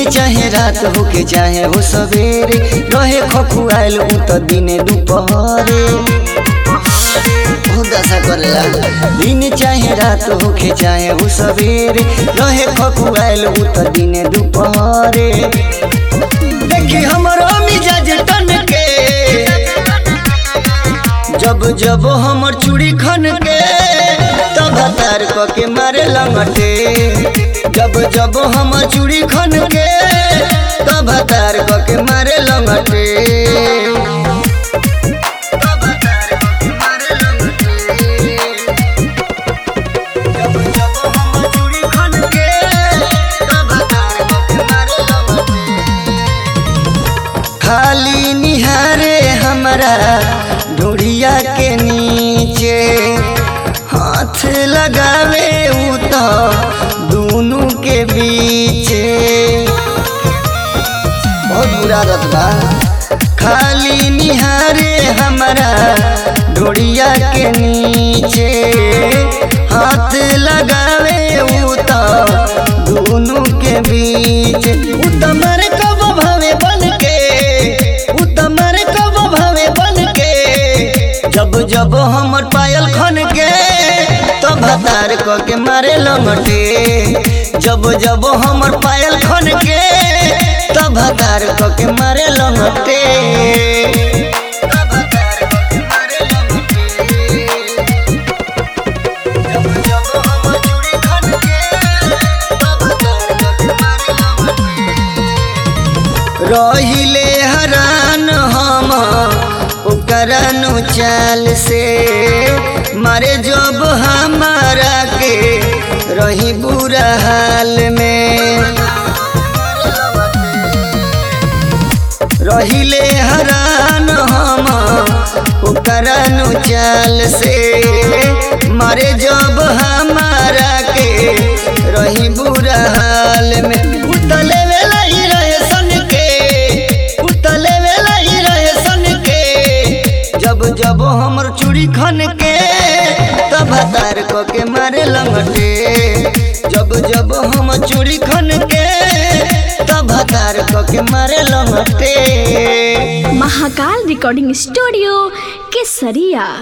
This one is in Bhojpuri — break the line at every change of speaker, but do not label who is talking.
चाहे रात होके चाहे हो सवेरे रहे खखुआइल उ त दिने दुपहरे दशा करेला। दिन चाहे रात होके चाहे हो सवेरे रहे खखुआइल उ त दिने दुपहरे देखी हमरो मिजाज टन के जब हमर चूड़ी खन के तब तार क के मारे लंगटे जब हमर चूड़ी खन के तब तार क के मारे लंगटे खाली निहारे हमरा ढूढ़िया के नीचे हाथ लगावे उ तो दोनों के बीच बहुत बुरा रत बा। खाली निहारे हमरा ढूढ़िया के नीचे हाथ लगावे उ तो दोनों के बीच उतमर कब भावे बन के उतमर कब भावे बन के जब हमर पायल खन के तब तार क के मारे लंगटे जब हमर पायल खन के तब तार क के मारे लंगटे रहिले हरान हम ओकरनु चाल से मारे जब हमारा के रही बुरा हाल में रहिले हरान हम ओकरनु चाल से मारे जब हमारा के रही बुरा हाल में उतले वेला ही रहे सन के उतले वेला ही रहे सन के जब हमर चूड़ी खन के तब तार क के मारे लंगटे जब हम चूड़ी खन के तब तार क के मारे लंगटे।
महाकाल रिकॉर्डिंग स्टूडियो केसरिया।